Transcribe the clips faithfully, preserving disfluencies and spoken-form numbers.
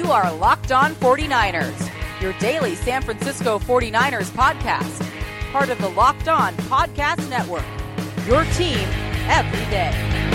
are Locked On forty-niners, your daily San Francisco forty-niners podcast. Part of the Locked On Podcast Network, your team every day.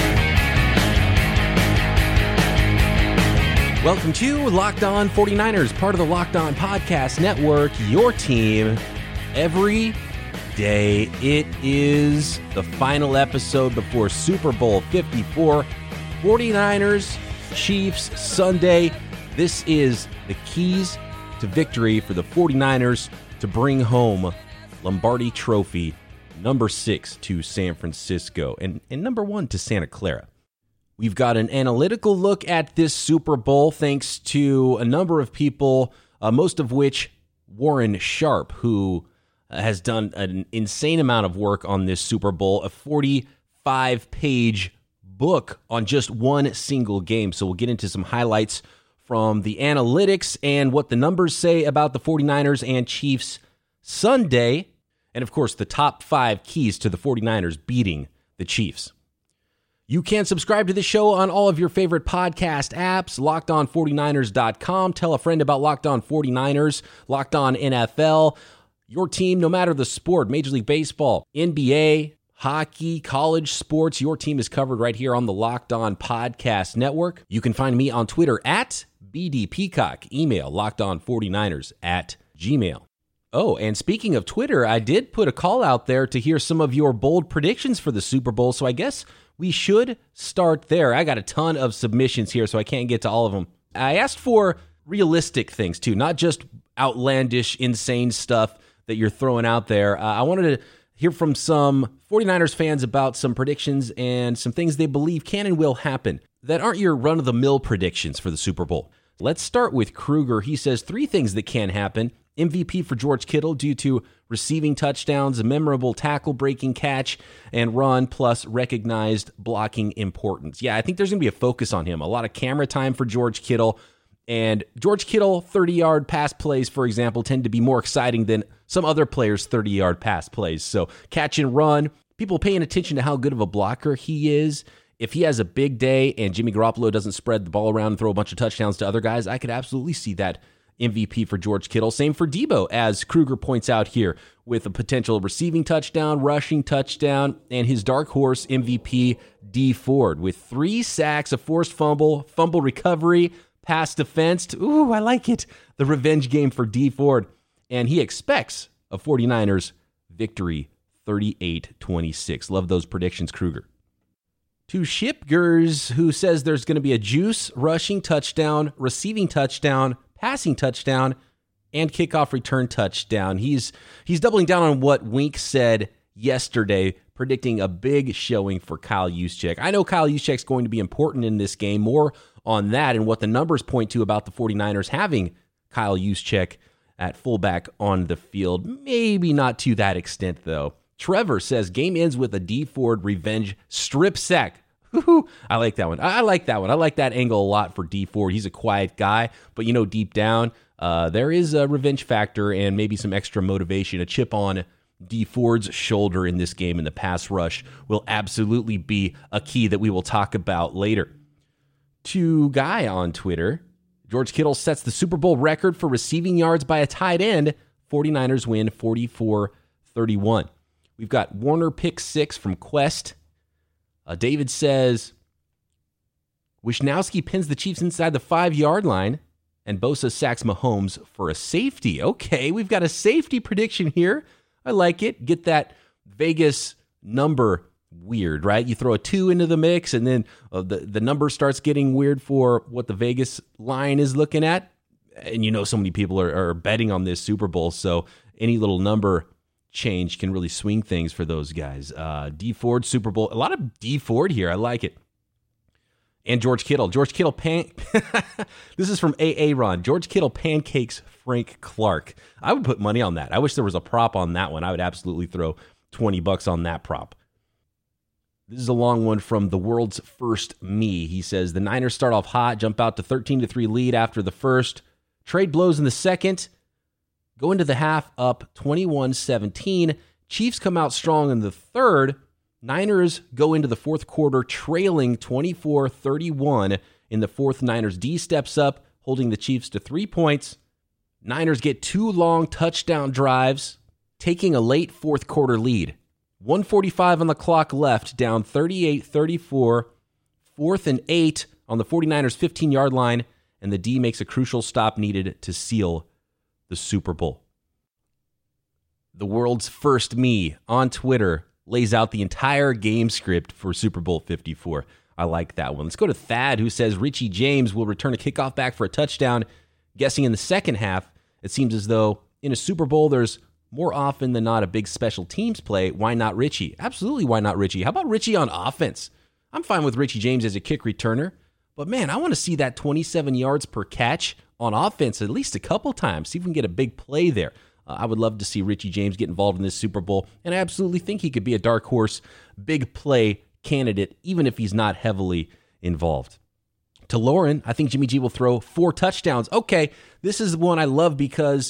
Welcome to Locked On forty-niners, part of the Locked On Podcast Network, your team every day. It is the final episode before Super Bowl fifty-four. forty-niners, Chiefs, Sunday. This is the keys to victory for the forty-niners to bring home Lombardi Trophy number six to San Francisco and, and number one to Santa Clara. We've got an analytical look at this Super Bowl thanks to a number of people, uh, most of which Warren Sharp, who has done an insane amount of work on this Super Bowl, a forty-five page book on just one single game. So we'll get into some highlights from the analytics and what the numbers say about the forty-niners and Chiefs Sunday. And of course, the top five keys to the forty-niners beating the Chiefs. You can subscribe to the show on all of your favorite podcast apps, locked on forty-niners dot com. Tell a friend about Locked On forty-niners, Locked On N F L. Your team, no matter the sport, Major League Baseball, N B A, hockey, college sports, your team is covered right here on the Locked On Podcast Network. You can find me on Twitter at B D Peacock. Email locked on forty-niners at gmail. Oh, and speaking of Twitter, I did put a call out there to hear some of your bold predictions for the Super Bowl, so I guess we should start there. I got a ton of submissions here, so I can't get to all of them. I asked for realistic things, too, not just outlandish, insane stuff that you're throwing out there. Uh, I wanted to hear from some forty-niners fans about some predictions and some things they believe can and will happen that aren't your run-of-the-mill predictions for the Super Bowl. Let's start with Kruger. He says three things that can happen. M V P for George Kittle due to receiving touchdowns, a memorable tackle-breaking catch, and run, plus recognized blocking importance. Yeah, I think there's going to be a focus on him. A lot of camera time for George Kittle. And George Kittle thirty-yard pass plays, for example, tend to be more exciting than some other players' thirty-yard pass plays. So catch and run, people paying attention to how good of a blocker he is. If he has a big day and Jimmy Garoppolo doesn't spread the ball around and throw a bunch of touchdowns to other guys, I could absolutely see that M V P for George Kittle. Same for Debo, as Kruger points out here, with a potential receiving touchdown, rushing touchdown, and his dark horse M V P, Dee Ford, with three sacks, a forced fumble, fumble recovery, pass defense. Ooh, I like it. The revenge game for Dee Ford. And he expects a forty-niners victory, thirty-eight twenty-six. Love those predictions, Kruger. To Shipgers, who says there's going to be a juice, rushing touchdown, receiving touchdown, passing touchdown, and kickoff return touchdown. He's he's doubling down on what Wink said yesterday, predicting a big showing for Kyle Juszczyk. I know Kyle Juszczyk's going to be important in this game. More on that and what the numbers point to about the forty-niners having Kyle Juszczyk at fullback on the field. Maybe not to that extent, though. Trevor says game ends with a Dee Ford revenge strip sack. I like that one. I like that one. I like that angle a lot for Dee Ford. He's a quiet guy, but you know, deep down, uh, there is a revenge factor and maybe some extra motivation. A chip on Dee Ford's shoulder in this game in the pass rush will absolutely be a key that we will talk about later. To Guy on Twitter, George Kittle sets the Super Bowl record for receiving yards by a tight end. forty-niners win forty-four thirty-one. We've got Warner pick six from Quest. Uh, David says, Wisnowski pins the Chiefs inside the five-yard line, and Bosa sacks Mahomes for a safety. Okay, we've got a safety prediction here. I like it. Get that Vegas number weird, right? You throw a two into the mix, and then uh, the, the number starts getting weird for what the Vegas line is looking at. And you know so many people are, are betting on this Super Bowl, so any little number change can really swing things for those guys. Uh, Dee Ford, Super Bowl. A lot of Dee Ford here. I like it. And George Kittle. George Kittle, pan- this is from A A Ron. George Kittle pancakes Frank Clark. I would put money on that. I wish there was a prop on that one. I would absolutely throw twenty bucks on that prop. This is a long one from the world's first me. He says, the Niners start off hot, jump out to thirteen to three lead after the first. Trade blows in the second. Go into the half up twenty-one seventeen. Chiefs come out strong in the third. Niners go into the fourth quarter trailing twenty-four thirty-one. In the fourth, Niners D steps up, holding the Chiefs to three points. Niners get two long touchdown drives, taking a late fourth quarter lead. one forty-five on the clock left, down thirty-eight thirty-four. Fourth and eight on the 49ers fifteen-yard line, and the D makes a crucial stop needed to seal the Super Bowl. The world's first me on Twitter lays out the entire game script for Super Bowl fifty-four. I like that one. Let's go to Thad, who says Richie James will return a kickoff back for a touchdown. Guessing in the second half, it seems as though in a Super Bowl, there's more often than not a big special teams play. Why not Richie? Absolutely, why not Richie? How about Richie on offense? I'm fine with Richie James as a kick returner, but man, I want to see that twenty-seven yards per catch on offense at least a couple times. See if we can get a big play there. Uh, I would love to see Richie James get involved in this Super Bowl, and I absolutely think he could be a dark horse, big play candidate, even if he's not heavily involved. To Lauren, I think Jimmy G will throw four touchdowns. Okay, this is one I love because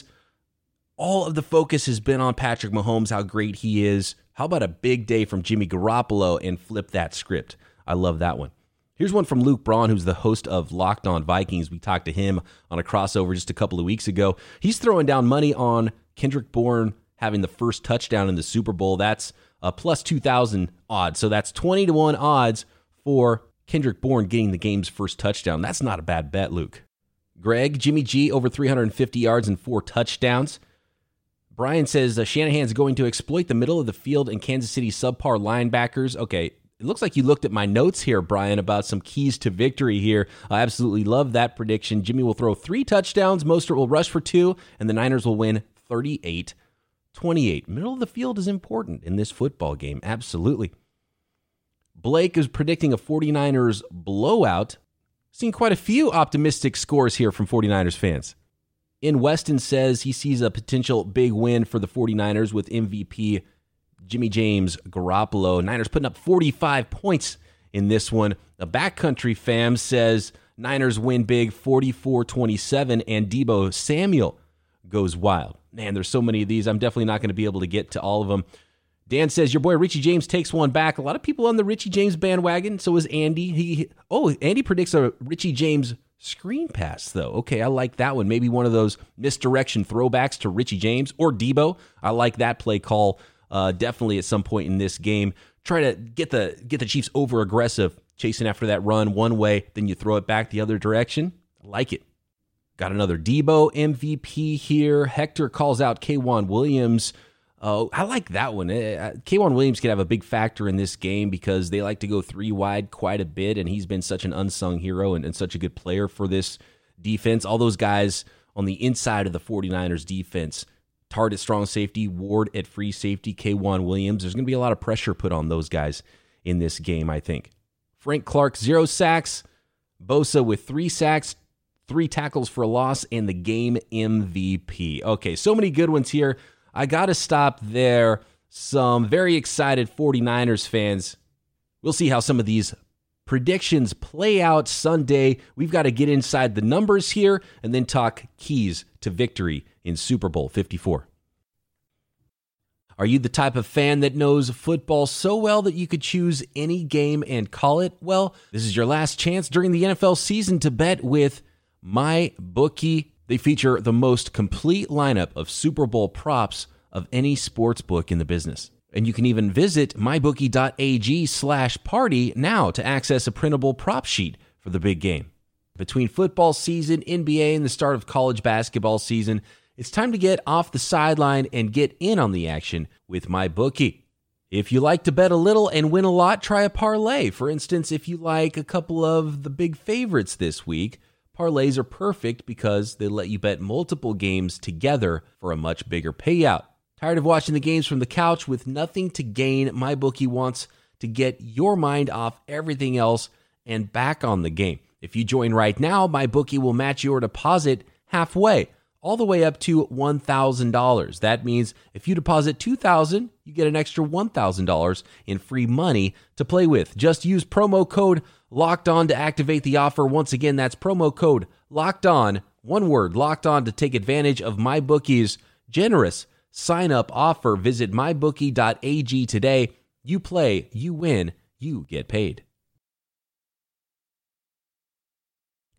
all of the focus has been on Patrick Mahomes, how great he is. How about a big day from Jimmy Garoppolo and flip that script? I love that one. Here's one from Luke Braun, who's the host of Locked On Vikings. We talked to him on a crossover just a couple of weeks ago. He's throwing down money on Kendrick Bourne having the first touchdown in the Super Bowl. That's a plus two thousand odds. So that's twenty to one odds for Kendrick Bourne getting the game's first touchdown. That's not a bad bet, Luke. Greg, Jimmy G, over three hundred fifty yards and four touchdowns. Brian says uh, Shanahan's going to exploit the middle of the field and Kansas City subpar linebackers. Okay, it looks like you looked at my notes here, Brian, about some keys to victory here. I absolutely love that prediction. Jimmy will throw three touchdowns, Mostert will rush for two, and the Niners will win thirty-eight twenty-eight. Middle of the field is important in this football game, absolutely. Blake is predicting a 49ers blowout. Seen quite a few optimistic scores here from 49ers fans. In Weston says he sees a potential big win for the 49ers with M V P Jimmy James Garoppolo. Niners putting up forty-five points in this one. A Backcountry fam says Niners win big forty-four twenty-seven, and Deebo Samuel goes wild. Man, there's so many of these. I'm definitely not going to be able to get to all of them. Dan says your boy Richie James takes one back. A lot of people on the Richie James bandwagon. So is Andy. He oh, Andy predicts a Richie James screen pass, though. Okay, I like that one. Maybe one of those misdirection throwbacks to Richie James or Deebo. I like that play call. Uh, definitely at some point in this game, try to get the get the Chiefs over aggressive, chasing after that run one way, then you throw it back the other direction. I like it. Got another Deebo M V P here. Hector calls out K'Wan Williams. Oh, I like that one. Uh, K'Wan Williams could have a big factor in this game because they like to go three wide quite a bit, and he's been such an unsung hero and, and such a good player for this defense. All those guys on the inside of the 49ers defense, Tart at strong safety, Ward at free safety, K'Wan Williams. There's going to be a lot of pressure put on those guys in this game, I think. Frank Clark, zero sacks. Bosa with three sacks, three tackles for a loss, and the game M V P. Okay, so many good ones here. I got to stop there. Some very excited 49ers fans. We'll see how some of these predictions play out Sunday. We've got to get inside the numbers here and then talk keys to victory in Super Bowl fifty-four. Are you the type of fan that knows football so well that you could choose any game and call it? Well, this is your last chance during the N F L season to bet with MyBookie. They feature the most complete lineup of Super Bowl props of any sports book in the business. And you can even visit mybookie.ag slash party now to access a printable prop sheet for the big game. Between football season, N B A, and the start of college basketball season, it's time to get off the sideline and get in on the action with MyBookie. If you like to bet a little and win a lot, try a parlay. For instance, if you like a couple of the big favorites this week, parlays are perfect because they let you bet multiple games together for a much bigger payout. Tired of watching the games from the couch with nothing to gain? MyBookie wants to get your mind off everything else and back on the game. If you join right now, MyBookie will match your deposit halfway, all the way up to one thousand dollars. That means if you deposit two thousand dollars, you get an extra one thousand dollars in free money to play with. Just use promo code LOCKEDON to activate the offer. Once again, that's promo code LOCKEDON, one word, locked on, to take advantage of MyBookie's generous sign-up offer. Visit my bookie dot a g today. You play, you win, you get paid.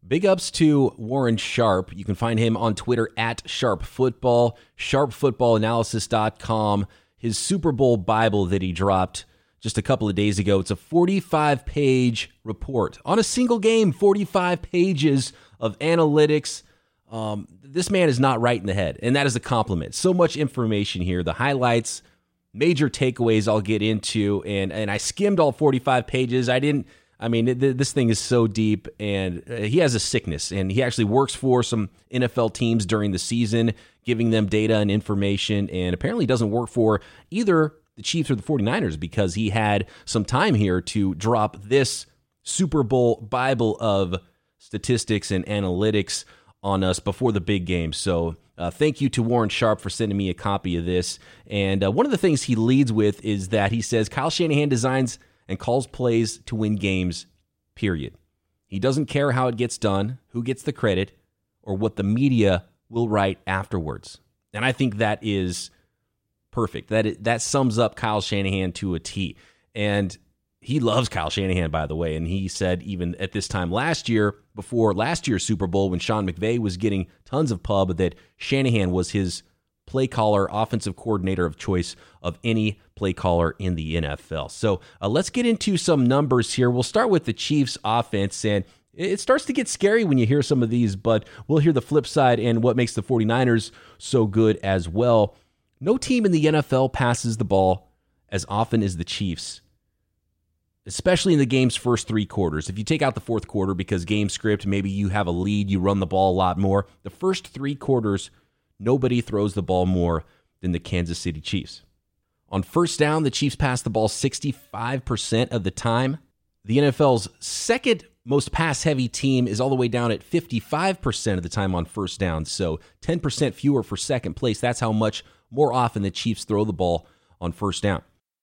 Big ups to Warren Sharp. You can find him on Twitter at Sharp Football, sharp football analysis dot com. His Super Bowl Bible that he dropped just a couple of days ago. It's a forty-five page report on a single game, forty-five pages of analytics. Um, this man is not right in the head, and that is a compliment. So much information here. The highlights, major takeaways I'll get into, and, and I skimmed all forty-five pages. I didn't, I mean, th- this thing is so deep, and uh, he has a sickness, and he actually works for some N F L teams during the season, giving them data and information, and apparently doesn't work for either the Chiefs or the forty-niners because he had some time here to drop this Super Bowl Bible of statistics and analytics on us before the big game. So uh, thank you to Warren Sharp for sending me a copy of this. And uh, one of the things he leads with is that he says Kyle Shanahan designs and calls plays to win games, period. He doesn't care how it gets done, who gets the credit, or what the media will write afterwards. And I think that is perfect. That that sums up Kyle Shanahan to a T. And he loves Kyle Shanahan, by the way. And he said even at this time last year, before last year's Super Bowl, when Sean McVay was getting tons of pub, that Shanahan was his play caller, offensive coordinator of choice of any play caller in the N F L. So uh, let's get into some numbers here. We'll start with the Chiefs offense, and it starts to get scary when you hear some of these, but we'll hear the flip side and what makes the forty-niners so good as well. No team in the N F L passes the ball as often as the Chiefs, especially in the game's first three quarters. If you take out the fourth quarter because game script, maybe you have a lead, you run the ball a lot more. The first three quarters, nobody throws the ball more than the Kansas City Chiefs. On first down, the Chiefs pass the ball sixty-five percent of the time. The N F L's second most pass-heavy team is all the way down at fifty-five percent of the time on first down, so ten percent fewer for second place. That's how much more often the Chiefs throw the ball on first down.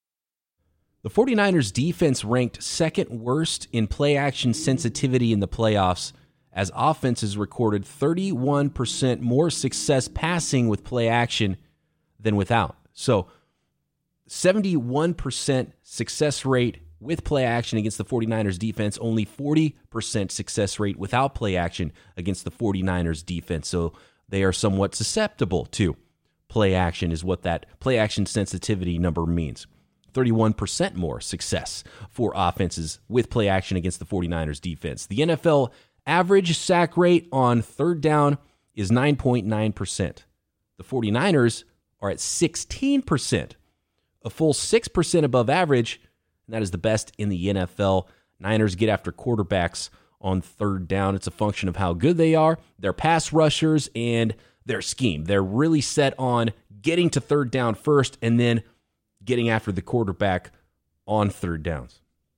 The forty-niners defense ranked second worst in play-action sensitivity in the playoffs, as offenses recorded thirty-one percent more success passing with play action than without. So seventy-one percent success rate with play action against the forty-niners defense, only forty percent success rate without play action against the forty-niners defense. So they are somewhat susceptible to play action is what that play action sensitivity number means. thirty-one percent more success for offenses with play action against the forty-niners defense. The N F L average sack rate on third down is nine point nine percent. The forty-niners are at sixteen percent, a full six percent above average, and that is the best in the N F L. Niners get after quarterbacks on third down. It's a function of how good they are, their pass rushers, and their scheme. They're really set on getting to third down first and then getting after the quarterback on third downs.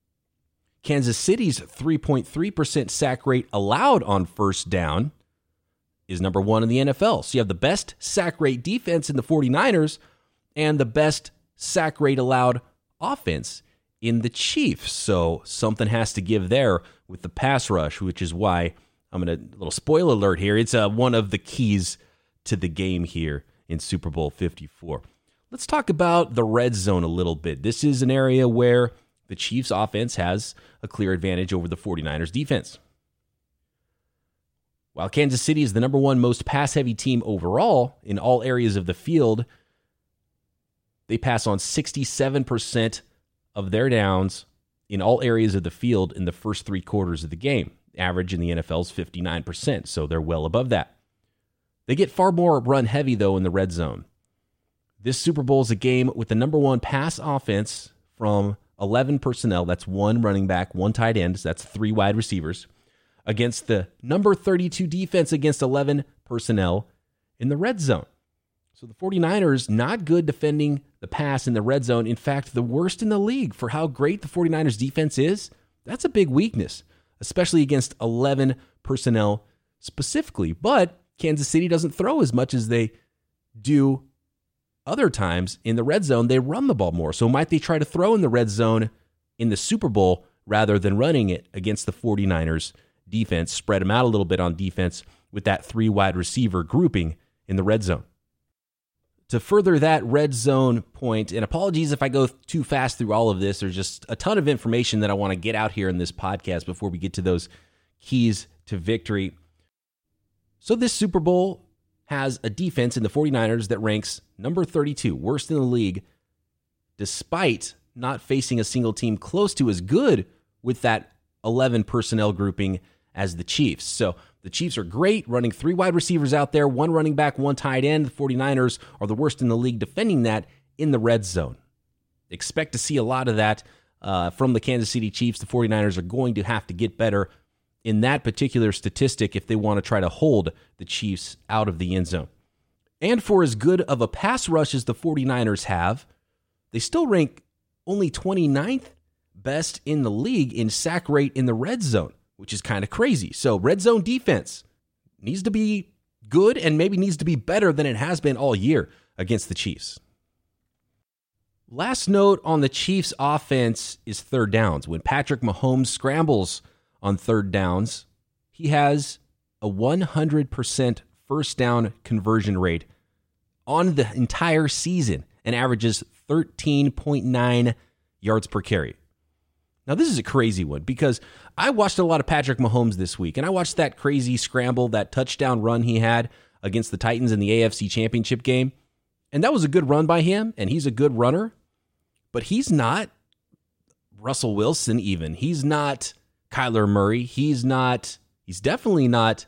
Kansas City's three point three percent sack rate allowed on first down is number one in the N F L. So you have the best sack rate defense in the forty-niners and the best sack rate allowed offense in the Chiefs. So something has to give there with the pass rush, which is why I'm going to, a little spoiler alert here, it's uh, one of the keys to the game here in Super Bowl fifty-four. Let's talk about the red zone a little bit. This is an area where the Chiefs offense has a clear advantage over the forty-niners defense. While Kansas City is the number one most pass-heavy team overall in all areas of the field, they pass on sixty-seven percent of their downs in all areas of the field in the first three quarters of the game. Average in the N F L is fifty-nine percent, so they're well above that. They get far more run-heavy, though, in the red zone. This Super Bowl is a game with the number one pass offense from eleven personnel. That's one running back, one tight end. So that's three wide receivers. Against the number thirty-two defense against eleven personnel in the red zone. So the forty-niners, not good defending the pass in the red zone. In fact, the worst in the league for how great the forty-niners defense is. That's a big weakness, especially against eleven personnel specifically. But Kansas City doesn't throw as much as they do other times in the red zone. They run the ball more. So might they try to throw in the red zone in the Super Bowl rather than running it against the forty-niners defense, spread them out a little bit on defense with that three wide receiver grouping in the red zone. To further that red zone point, and apologies if I go too fast through all of this, there's just a ton of information that I want to get out here in this podcast before we get to those keys to victory. So this Super Bowl has a defense in the 49ers that ranks number thirty-two, worst in the league, despite not facing a single team close to as good with that eleven personnel grouping as the Chiefs. So the Chiefs are great, running three wide receivers out there, one running back, one tight end. The 49ers are the worst in the league defending that in the red zone. Expect to see a lot of that uh, from the Kansas City Chiefs. The 49ers are going to have to get better in that particular statistic if they want to try to hold the Chiefs out of the end zone. And for as good of a pass rush as the 49ers have, they still rank only twenty-ninth best in the league in sack rate in the red zone, which is kind of crazy. So red zone defense needs to be good and maybe needs to be better than it has been all year against the Chiefs. Last note on the Chiefs offense is third downs. When Patrick Mahomes scrambles on third downs, he has a one hundred percent first down conversion rate on the entire season and averages thirteen point nine yards per carry. Now, this is a crazy one because I watched a lot of Patrick Mahomes this week, and I watched that crazy scramble, that touchdown run he had against the Titans in the A F C Championship game, and that was a good run by him, and he's a good runner, but he's not Russell Wilson even. He's not Kyler Murray. He's not, he's definitely not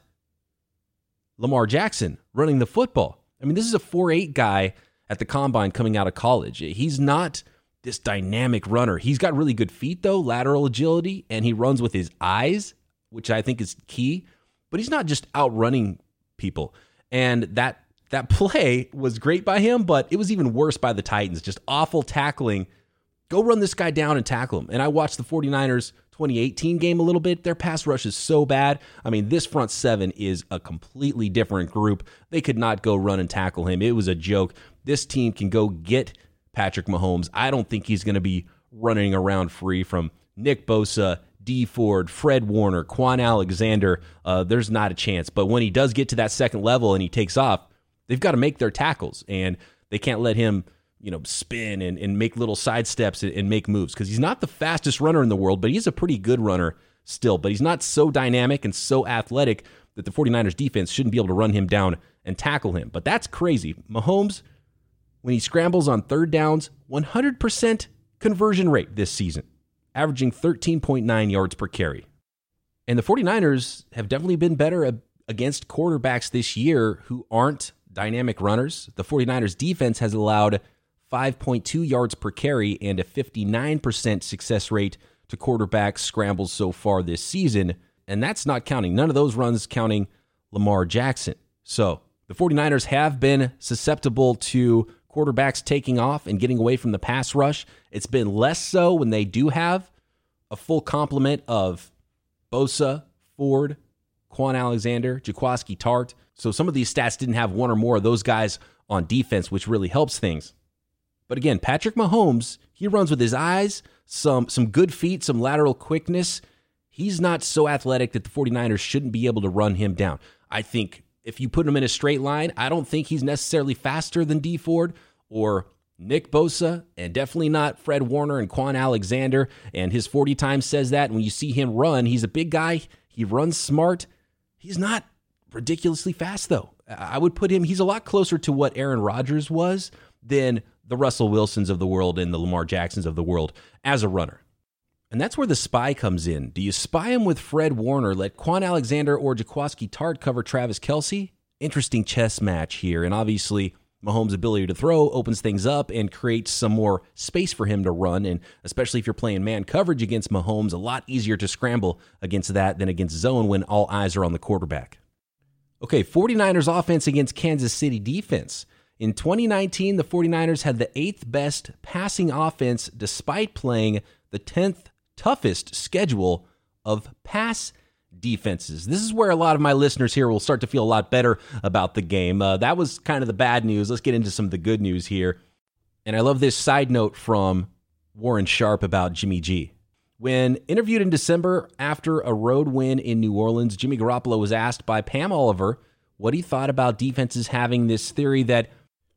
Lamar Jackson running the football. I mean, this is a four eight guy at the combine coming out of college. He's not this dynamic runner. He's got really good feet, though, lateral agility, and he runs with his eyes, which I think is key. But he's not just outrunning people. And that that play was great by him, but it was even worse by the Titans. Just awful tackling. Go run this guy down and tackle him. And I watched the 49ers twenty eighteen game a little bit. Their pass rush is so bad. I mean, this front seven is a completely different group. They could not go run and tackle him. It was a joke. This team can go get Patrick Mahomes. I don't think he's going to be running around free from Nick Bosa, Dee Ford, Fred Warner, Quan Alexander. Uh, there's not a chance. But when he does get to that second level and he takes off, they've got to make their tackles, and they can't let him, you know, spin and, and make little side steps and, and make moves because he's not the fastest runner in the world, but he's a pretty good runner still. But he's not so dynamic and so athletic that the 49ers defense shouldn't be able to run him down and tackle him. But that's crazy. Mahomes, when he scrambles on third downs, one hundred percent conversion rate this season, averaging thirteen point nine yards per carry. And the 49ers have definitely been better against quarterbacks this year who aren't dynamic runners. The 49ers defense has allowed five point two yards per carry and a fifty-nine percent success rate to quarterback scrambles so far this season. And that's not counting, none of those runs counting Lamar Jackson. So the 49ers have been susceptible to quarterbacks taking off and getting away from the pass rush. It's been less so when they do have a full complement of Bosa, Ford, Quan Alexander, Jaquiski Tartt. So some of these stats didn't have one or more of those guys on defense, which really helps things. But again, Patrick Mahomes, he runs with his eyes, some some good feet, some lateral quickness. He's not so athletic that the 49ers shouldn't be able to run him down. I think if you put him in a straight line, I don't think he's necessarily faster than Dee Ford or Nick Bosa, and definitely not Fred Warner and Quan Alexander. And his forty times says that. When you see him run, he's a big guy. He runs smart. He's not ridiculously fast, though. I would put him, he's a lot closer to what Aaron Rodgers was than the Russell Wilsons of the world and the Lamar Jacksons of the world as a runner. And that's where the spy comes in. Do you spy him with Fred Warner, let Quan Alexander or Jaquiski Tartt cover Travis Kelce? Interesting chess match here. And obviously, Mahomes' ability to throw opens things up and creates some more space for him to run. And especially if you're playing man coverage against Mahomes, a lot easier to scramble against that than against zone when all eyes are on the quarterback. Okay, 49ers offense against Kansas City defense. In twenty nineteen, the 49ers had the eighth best passing offense despite playing the tenth toughest schedule of pass defenses. This is where a lot of my listeners here will start to feel a lot better about the game. Uh, that was kind of the bad news. Let's get into some of the good news here. And I love this side note from Warren Sharp about Jimmy G. When interviewed in December after a road win in New Orleans, Jimmy Garoppolo was asked by Pam Oliver what he thought about defenses having this theory that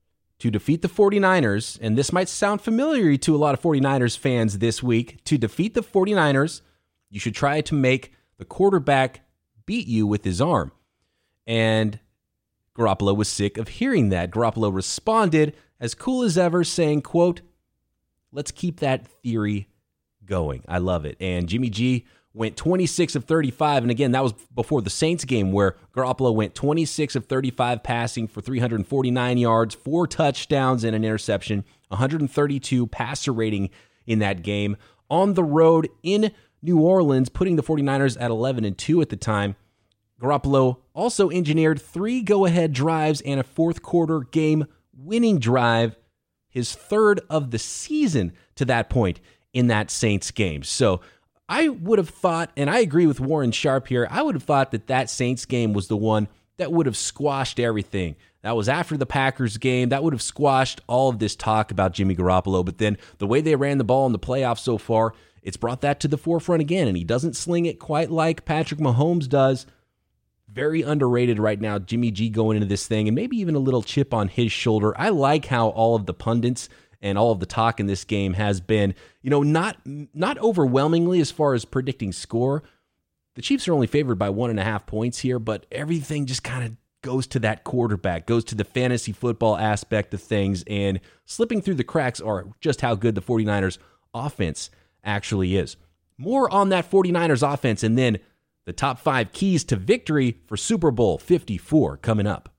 to defeat the 49ers, and this might sound familiar to a lot of 49ers fans this week, to defeat the 49ers, you should try to make the quarterback beat you with his arm. And Garoppolo was sick of hearing that. Garoppolo responded as cool as ever, saying, quote, "Let's keep that theory going." I love it. And Jimmy G went twenty-six of thirty-five. And again, that was before the Saints game where Garoppolo went twenty-six of thirty-five passing for three hundred forty-nine yards, four touchdowns and an interception, one hundred thirty-two passer rating in that game on the road in New Orleans, putting the 49ers at eleven and two at the time. Garoppolo also engineered three go-ahead drives and a fourth quarter game-winning drive, his third of the season to that point in that Saints game. So I would have thought, and I agree with Warren Sharp here, I would have thought that that Saints game was the one that would have squashed everything. That was after the Packers game. That would have squashed all of this talk about Jimmy Garoppolo. But then the way they ran the ball in the playoffs so far, it's brought that to the forefront again. And he doesn't sling it quite like Patrick Mahomes does. Very underrated right now, Jimmy G going into this thing, and maybe even a little chip on his shoulder. I like how all of the pundits and all of the talk in this game has been, you know, not not overwhelmingly as far as predicting score. The Chiefs are only favored by one and a half points here, but everything just kind of goes to that quarterback, goes to the fantasy football aspect of things, and slipping through the cracks are just how good the 49ers offense actually is. More on that 49ers offense, and then the top five keys to victory for Super Bowl fifty-four coming up.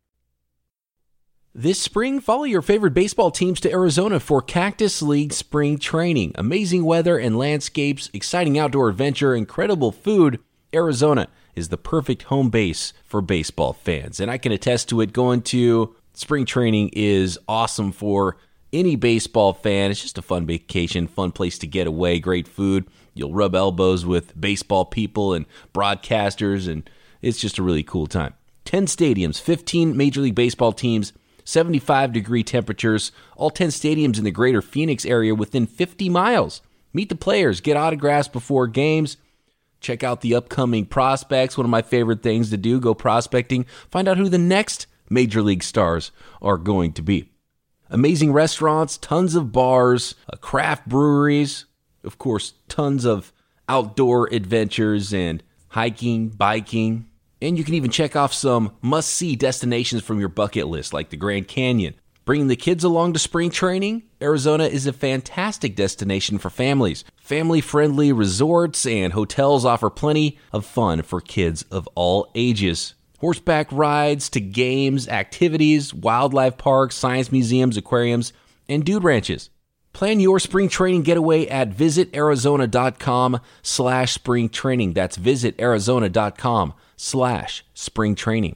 This spring, follow your favorite baseball teams to Arizona for Cactus League Spring Training. Amazing weather and landscapes, exciting outdoor adventure, incredible food. Arizona is the perfect home base for baseball fans. And I can attest to it. Going to spring training is awesome for any baseball fan. It's just a fun vacation, fun place to get away, great food. You'll rub elbows with baseball people and broadcasters, and it's just a really cool time. ten stadiums, fifteen Major League Baseball teams, seventy-five degree temperatures, all ten stadiums in the greater Phoenix area within fifty miles. Meet the players, get autographs before games, check out the upcoming prospects. One of my favorite things to do, go prospecting, find out who the next Major League stars are going to be. Amazing restaurants, tons of bars, uh, craft breweries, of course, tons of outdoor adventures and hiking, biking, and you can even check off some must-see destinations from your bucket list, like the Grand Canyon. Bringing the kids along to spring training, Arizona is a fantastic destination for families. Family-friendly resorts and hotels offer plenty of fun for kids of all ages. Horseback rides to games, activities, wildlife parks, science museums, aquariums, and dude ranches. Plan your spring training getaway at visitarizona.com slash spring training. That's visitarizona.com slash spring training.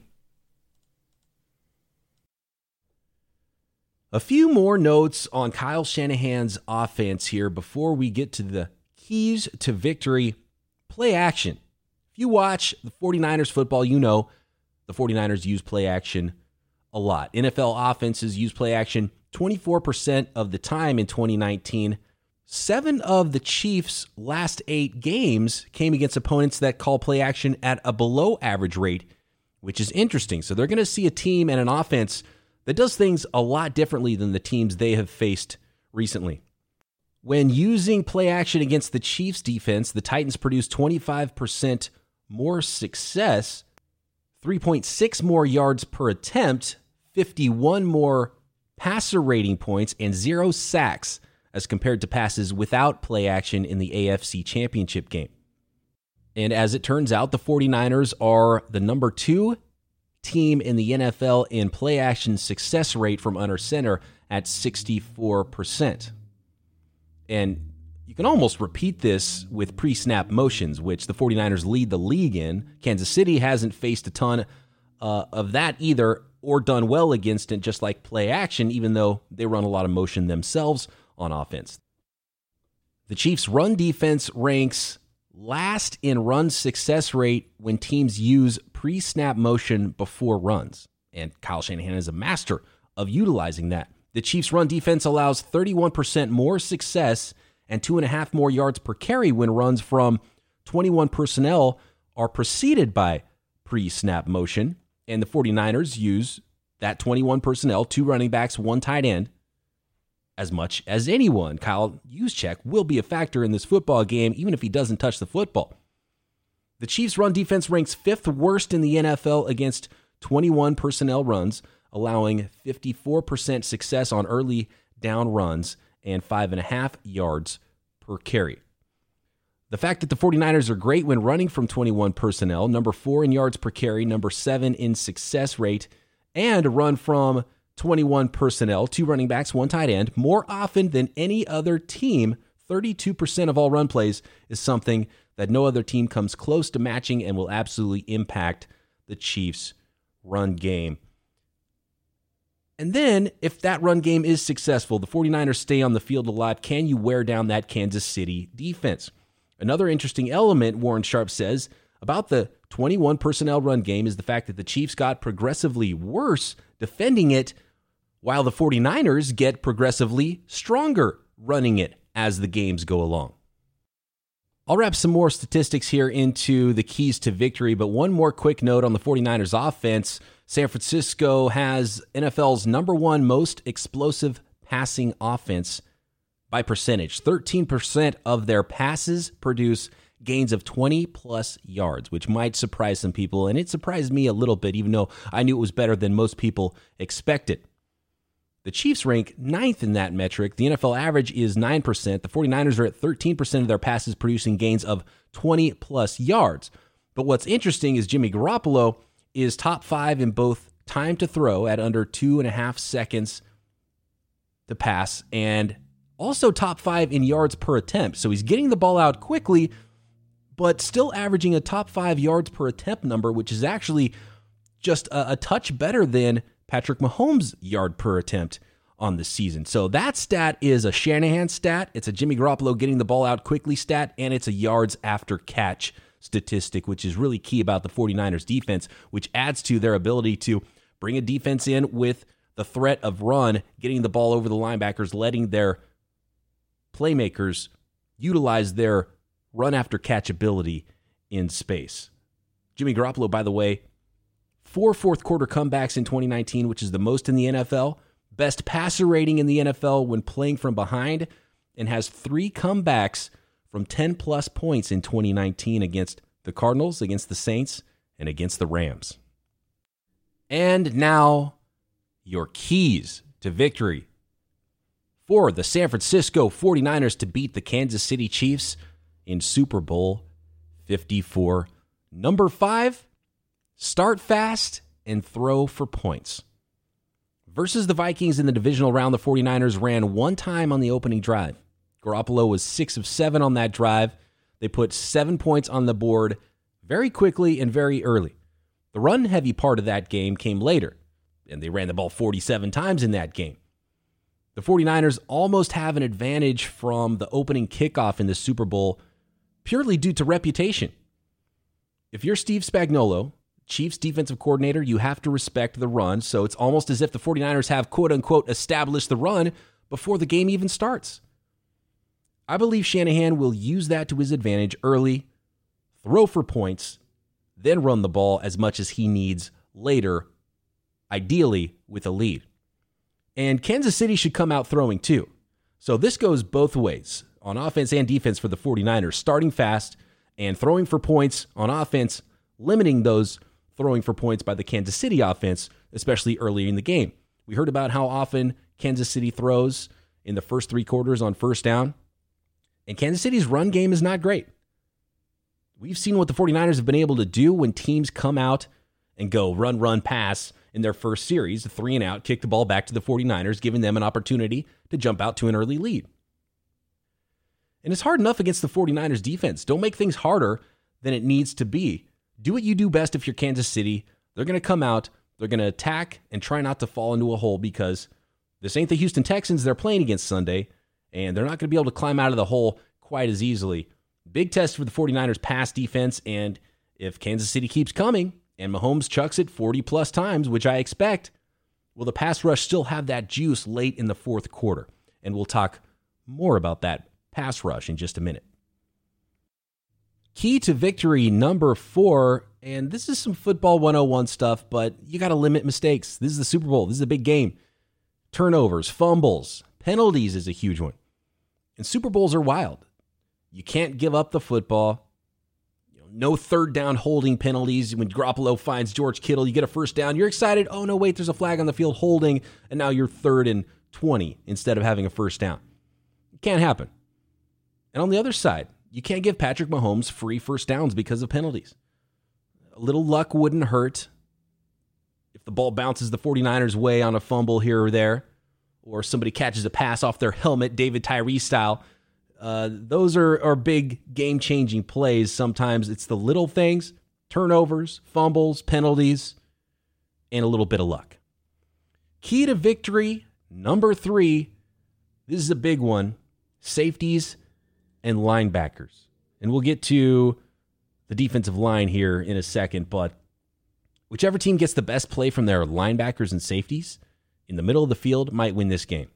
A few more notes on Kyle Shanahan's offense here before we get to the keys to victory. Play action. If you watch the 49ers football, you know the 49ers use play action a lot. N F L offenses use play action twenty-four percent of the time in twenty nineteen. Seven of the Chiefs' last eight games came against opponents that call play action at a below average rate, which is interesting. So they're going to see a team and an offense that does things a lot differently than the teams they have faced recently. When using play action against the Chiefs' defense, the Titans produced twenty-five percent more success, three point six more yards per attempt, fifty-one more passer rating points, and zero sacks as compared to passes without play action in the A F C Championship game. And as it turns out, the 49ers are the number two team in the N F L in play action success rate from under center at sixty-four percent. And you can almost repeat this with pre-snap motions, which the 49ers lead the league in. Kansas City hasn't faced a ton uh, of that either, or done well against it, just like play action, even though they run a lot of motion themselves on offense. The Chiefs' run defense ranks last in run success rate when teams use pre-snap motion before runs, and Kyle Shanahan is a master of utilizing that. The Chiefs' run defense allows thirty-one percent more success and two and a half more yards per carry when runs from twenty-one personnel are preceded by pre-snap motion, and the 49ers use that twenty-one personnel, two running backs, one tight end, as much as anyone. Kyle Juszczyk will be a factor in this football game, even if he doesn't touch the football. The Chiefs' run defense ranks fifth worst in the N F L against twenty-one personnel runs, allowing fifty-four percent success on early down runs and five and a half yards per carry. The fact that the 49ers are great when running from twenty-one personnel, number four in yards per carry, number seven in success rate, and run from twenty-one personnel, two running backs, one tight end, more often than any other team, thirty-two percent of all run plays, is something that no other team comes close to matching and will absolutely impact the Chiefs' run game. And then, if that run game is successful, the 49ers stay on the field a lot, can you wear down that Kansas City defense? Another interesting element, Warren Sharp says, about the twenty-one personnel run game is the fact that the Chiefs got progressively worse defending it, while the 49ers get progressively stronger running it as the games go along. I'll wrap some more statistics here into the keys to victory, but one more quick note on the 49ers offense. San Francisco has N F L's number one most explosive passing offense by percentage. thirteen percent of their passes produce gains of twenty plus yards, which might surprise some people, and it surprised me a little bit, even though I knew it was better than most people expected. The Chiefs rank ninth in that metric. The N F L average is nine percent. The 49ers are at thirteen percent of their passes producing gains of twenty plus yards. But what's interesting is Jimmy Garoppolo is top five in both time to throw at under two and a half seconds to pass, and also top five in yards per attempt. So he's getting the ball out quickly, but still averaging a top five yards per attempt number, which is actually just a, a touch better than Patrick Mahomes' yard per attempt on the season. So that stat is a Shanahan stat. It's a Jimmy Garoppolo getting the ball out quickly stat, and it's a yards after catch statistic, which is really key about the 49ers defense, which adds to their ability to bring a defense in with the threat of run, getting the ball over the linebackers, letting their playmakers utilize their run after catch ability in space. Jimmy Garoppolo, by the way, four fourth quarter comebacks in twenty nineteen, which is the most in the N F L, best passer rating in the N F L when playing from behind, and has three comebacks from ten plus points in twenty nineteen against the Cardinals, against the Saints, and against the Rams. And now, your keys to victory for the San Francisco 49ers to beat the Kansas City Chiefs in Super Bowl fifty-four. Number five, start fast and throw for points. Versus the Vikings in the divisional round, the 49ers ran one time on the opening drive. Garoppolo was six of seven on that drive. They put seven points on the board very quickly and very early. The run-heavy part of that game came later, and they ran the ball forty-seven times in that game. The 49ers almost have an advantage from the opening kickoff in the Super Bowl purely due to reputation. If you're Steve Spagnuolo, Chiefs defensive coordinator, you have to respect the run, so it's almost as if the 49ers have quote-unquote established the run before the game even starts. I believe Shanahan will use that to his advantage early, throw for points, then run the ball as much as he needs later, ideally with a lead. And Kansas City should come out throwing too. So this goes both ways, on offense and defense for the 49ers, starting fast and throwing for points on offense, limiting those throwing for points by the Kansas City offense, especially early in the game. We heard about how often Kansas City throws in the first three quarters on first down, and Kansas City's run game is not great. We've seen what the 49ers have been able to do when teams come out and go run, run, pass in their first series, three and out, kick the ball back to the 49ers, giving them an opportunity to jump out to an early lead. And it's hard enough against the 49ers defense. Don't make things harder than it needs to be. Do what you do best if you're Kansas City. They're going to come out, they're going to attack and try not to fall into a hole because this ain't the Houston Texans they're playing against Sunday, and they're not going to be able to climb out of the hole quite as easily. Big test for the 49ers pass defense, and if Kansas City keeps coming and Mahomes chucks it forty plus times, which I expect, will the pass rush still have that juice late in the fourth quarter? And we'll talk more about that pass rush in just a minute. Key to victory number four, and this is some football one oh one stuff, but you got to limit mistakes. This is the Super Bowl. This is a big game. Turnovers, fumbles, penalties is a huge one. And Super Bowls are wild. You can't give up the football. You know, no third down holding penalties. When Garoppolo finds George Kittle, you get a first down. You're excited. Oh, no, wait, there's a flag on the field holding, and now you're third and twenty instead of having a first down. It can't happen. And on the other side, you can't give Patrick Mahomes free first downs because of penalties. A little luck wouldn't hurt if the ball bounces the 49ers' way on a fumble here or there, or somebody catches a pass off their helmet, David Tyree style. Uh, those are, are big game-changing plays. Sometimes it's the little things, turnovers, fumbles, penalties, and a little bit of luck. Key to victory, number three, this is a big one, safeties and linebackers. And we'll get to the defensive line here in a second, but whichever team gets the best play from their linebackers and safeties in the middle of the field might win this game.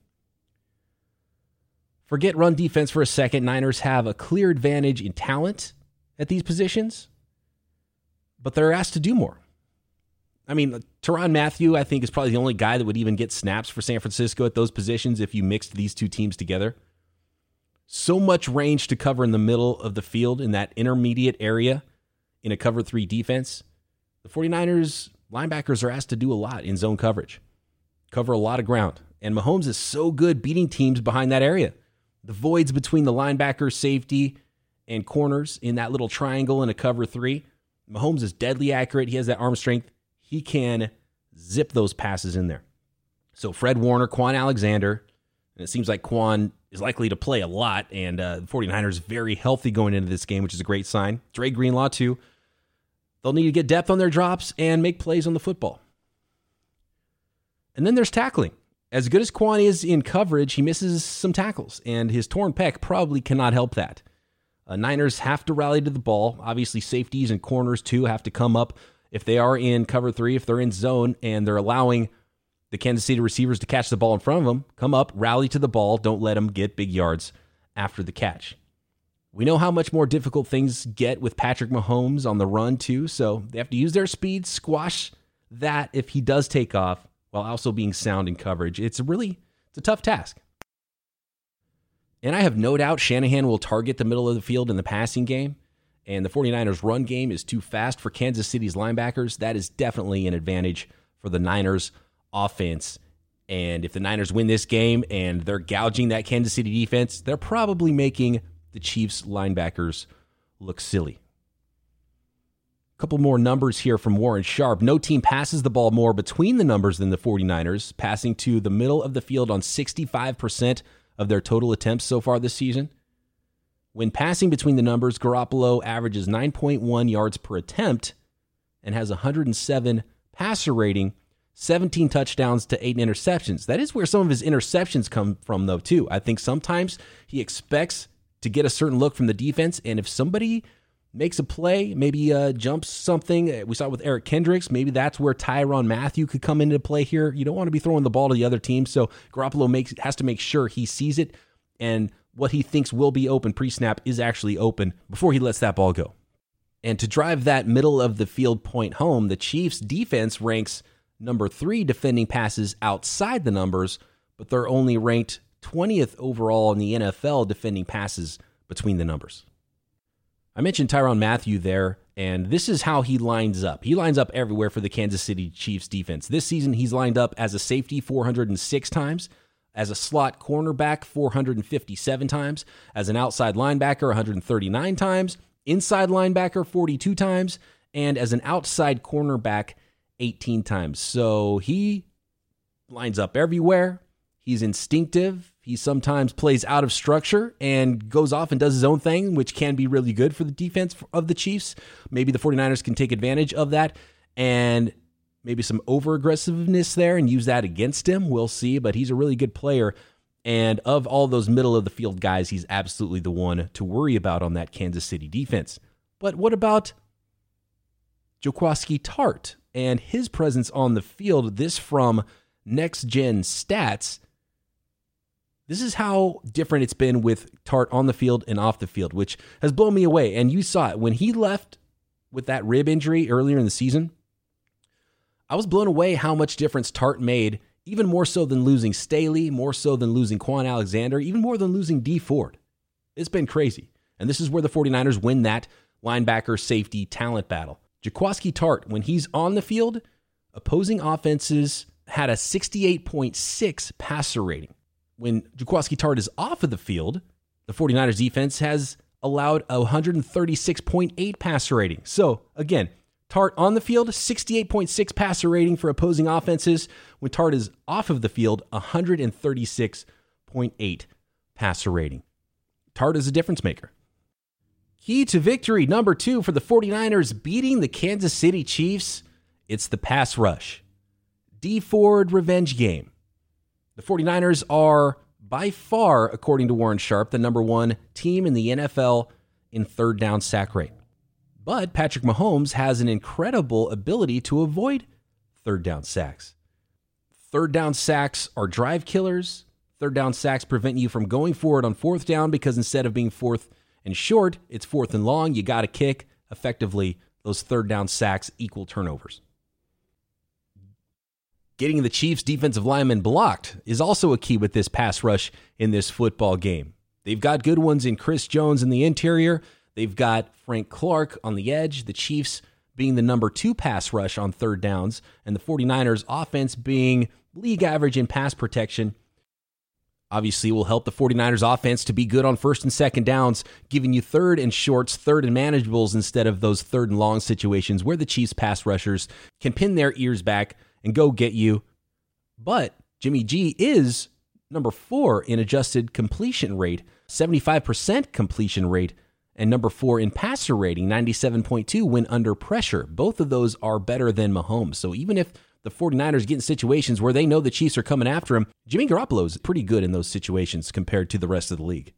Forget run defense for a second. Niners have a clear advantage in talent at these positions, but they're asked to do more. I mean, Tyrann Mathieu, I think, is probably the only guy that would even get snaps for San Francisco at those positions if you mixed these two teams together. So much range to cover in the middle of the field in that intermediate area in a cover three defense. The 49ers linebackers are asked to do a lot in zone coverage, cover a lot of ground. And Mahomes is so good beating teams behind that area. The voids between the linebacker, safety, and corners in that little triangle in a cover three. Mahomes is deadly accurate. He has that arm strength. He can zip those passes in there. So Fred Warner, Quan Alexander, and it seems like Quan is likely to play a lot, and uh, the 49ers very healthy going into this game, which is a great sign. Dre Greenlaw, too. They'll need to get depth on their drops and make plays on the football. And then there's tackling. As good as Quan is in coverage, he misses some tackles, and his torn pec probably cannot help that. Uh, Niners have to rally to the ball. Obviously, safeties and corners, too, have to come up if they are in cover three, if they're in zone, and they're allowing the Kansas City receivers to catch the ball in front of them. Come up, rally to the ball. Don't let them get big yards after the catch. We know how much more difficult things get with Patrick Mahomes on the run, too, so they have to use their speed, squash that if he does take off, while also being sound in coverage. It's a really, it's a tough task. And I have no doubt Shanahan will target the middle of the field in the passing game, and the 49ers run game is too fast for Kansas City's linebackers. That is definitely an advantage for the Niners offense. And if the Niners win this game and they're gouging that Kansas City defense, they're probably making the Chiefs linebackers look silly. A couple more numbers here from Warren Sharp. No team passes the ball more between the numbers than the 49ers, passing to the middle of the field on sixty-five percent of their total attempts so far this season. When passing between the numbers, Garoppolo averages nine point one yards per attempt and has one hundred seven passer rating, seventeen touchdowns to eight interceptions. That is where some of his interceptions come from, though, too. I think sometimes he expects to get a certain look from the defense, and if somebody makes a play, maybe uh, jumps something. We saw it with Eric Kendricks. Maybe that's where Tyrann Mathieu could come into play here. You don't want to be throwing the ball to the other team, so Garoppolo makes has to make sure he sees it, and what he thinks will be open pre-snap is actually open before he lets that ball go. And to drive that middle of the field point home, the Chiefs' defense ranks number three defending passes outside the numbers, but they're only ranked twentieth overall in the N F L defending passes between the numbers. I mentioned Tyrann Mathieu there, and this is how he lines up. He lines up everywhere for the Kansas City Chiefs defense. This season, he's lined up as a safety four hundred six times, as a slot cornerback four hundred fifty-seven times, as an outside linebacker one hundred thirty-nine times, inside linebacker forty-two times, and as an outside cornerback eighteen times. So he lines up everywhere. He's instinctive. He sometimes plays out of structure and goes off and does his own thing, which can be really good for the defense of the Chiefs. Maybe the 49ers can take advantage of that and maybe some over-aggressiveness there and use that against him. We'll see, but he's a really good player. And of all those middle-of-the-field guys, he's absolutely the one to worry about on that Kansas City defense. But what about Jaquiski Tartt and his presence on the field? This from Next Gen Stats. This is how different it's been with Tartt on the field and off the field, which has blown me away. And you saw it when he left with that rib injury earlier in the season. I was blown away how much difference Tartt made, even more so than losing Staley, more so than losing Quan Alexander, even more than losing Dee Ford. It's been crazy. And this is where the 49ers win that linebacker safety talent battle. Jaquiski Tartt, when he's on the field, opposing offenses had a sixty-eight point six passer rating. When Jaquiski Tartt is off of the field, the 49ers defense has allowed a one thirty-six point eight passer rating. So again, Tartt on the field, sixty-eight point six passer rating for opposing offenses. When Tartt is off of the field, one thirty-six point eight passer rating. Tartt is a difference maker. Key to victory number two for the 49ers beating the Kansas City Chiefs, it's the pass rush. Dee Ford revenge game. The 49ers are by far, according to Warren Sharp, the number one team in the N F L in third down sack rate. But Patrick Mahomes has an incredible ability to avoid third down sacks. Third down sacks are drive killers. Third down sacks prevent you from going forward on fourth down because instead of being fourth and short, it's fourth and long. You got to kick. Effectively, those third down sacks equal turnovers. Getting the Chiefs' defensive linemen blocked is also a key with this pass rush in this football game. They've got good ones in Chris Jones in the interior. They've got Frank Clark on the edge. The Chiefs being the number two pass rush on third downs, and the 49ers offense being league average in pass protection. Obviously, will help the 49ers offense to be good on first and second downs, giving you third and shorts, third and manageables instead of those third and long situations where the Chiefs pass rushers can pin their ears back and go get you. But Jimmy G is number four in adjusted completion rate, seventy-five percent completion rate, and number four in passer rating, ninety-seven point two when under pressure. Both of those are better than Mahomes. So even if the 49ers get in situations where they know the Chiefs are coming after him, Jimmy Garoppolo is pretty good in those situations compared to the rest of the league.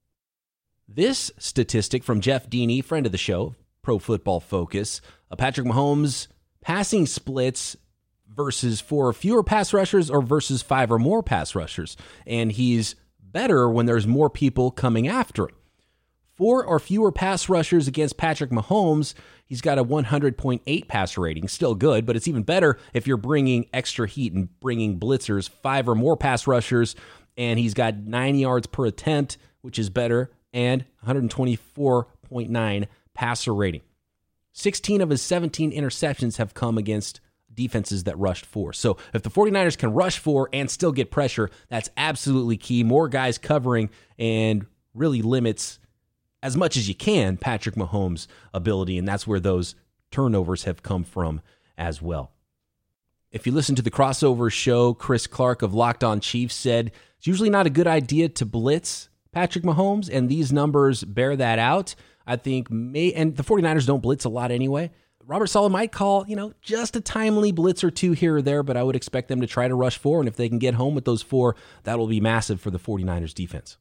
This statistic from Jeff Deeney, friend of the show, Pro Football Focus, uh, Patrick Mahomes passing splits versus four or fewer pass rushers or versus five or more pass rushers. And he's better when there's more people coming after him. Four or fewer pass rushers against Patrick Mahomes, he's got a one hundred point eight passer rating. Still good, but it's even better if you're bringing extra heat and bringing blitzers, five or more pass rushers, and he's got nine yards per attempt, which is better, and one twenty-four point nine passer rating. sixteen of his seventeen interceptions have come against defenses that rushed four. So if the 49ers can rush four and still get pressure, that's absolutely key. More guys covering and really limits as much as you can Patrick Mahomes' ability, and that's where those turnovers have come from as well. If you listen to the crossover show, Chris Clark of Locked On Chiefs said it's usually not a good idea to blitz Patrick Mahomes, and these numbers bear that out. I think, may and the 49ers don't blitz a lot anyway. Robert Saleh might call, you know, just a timely blitz or two here or there, but I would expect them to try to rush four, and if they can get home with those four, that will be massive for the 49ers defense.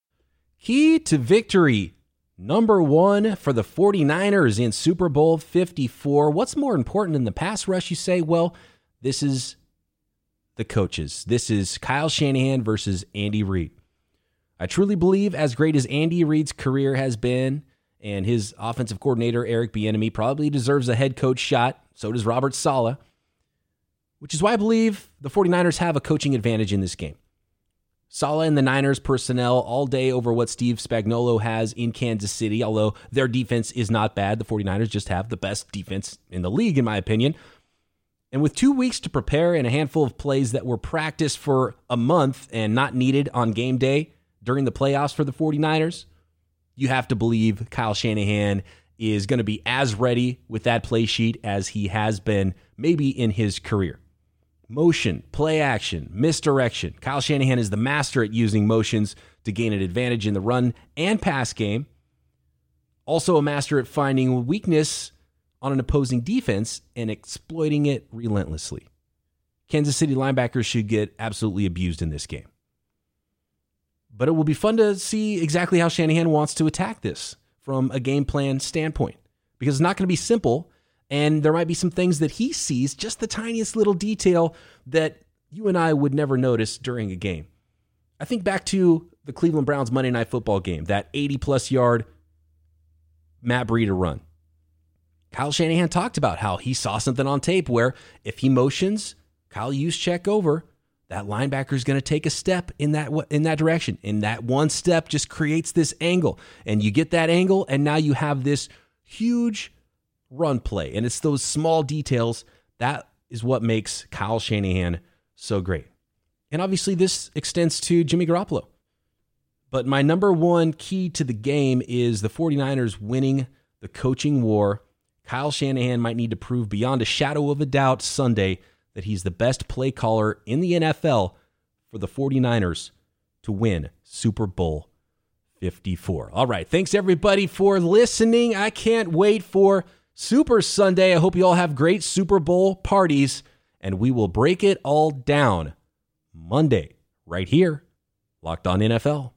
Key to victory number one for the 49ers in Super Bowl fifty-four. What's more important than the pass rush, you say? Well, this is the coaches. This is Kyle Shanahan versus Andy Reid. I truly believe as great as Andy Reid's career has been, and his offensive coordinator, Eric Bieniemy, probably deserves a head coach shot. So does Robert Saleh, which is why I believe the 49ers have a coaching advantage in this game. Saleh and the Niners personnel all day over what Steve Spagnuolo has in Kansas City, although their defense is not bad. The 49ers just have the best defense in the league, in my opinion. And with two weeks to prepare and a handful of plays that were practiced for a month and not needed on game day during the playoffs for the 49ers, you have to believe Kyle Shanahan is going to be as ready with that play sheet as he has been maybe in his career. Motion, play action, misdirection. Kyle Shanahan is the master at using motions to gain an advantage in the run and pass game. Also a master at finding weakness on an opposing defense and exploiting it relentlessly. Kansas City linebackers should get absolutely abused in this game. But it will be fun to see exactly how Shanahan wants to attack this from a game plan standpoint, because it's not going to be simple. And there might be some things that he sees, just the tiniest little detail that you and I would never notice during a game. I think back to the Cleveland Browns Monday Night Football game, that eighty-plus yard Matt Breida run. Kyle Shanahan talked about how he saw something on tape where if he motions Kyle Juszczyk over, that linebacker is going to take a step in that in that direction. And that one step just creates this angle. And you get that angle, and now you have this huge run play. And it's those small details that is what makes Kyle Shanahan so great. And obviously this extends to Jimmy Garoppolo. But my number one key to the game is the 49ers winning the coaching war. Kyle Shanahan might need to prove beyond a shadow of a doubt Sunday that he's the best play caller in the N F L for the 49ers to win Super Bowl fifty-four. All right, thanks everybody for listening. I can't wait for Super Sunday. I hope you all have great Super Bowl parties, and we will break it all down Monday right here, Locked On N F L.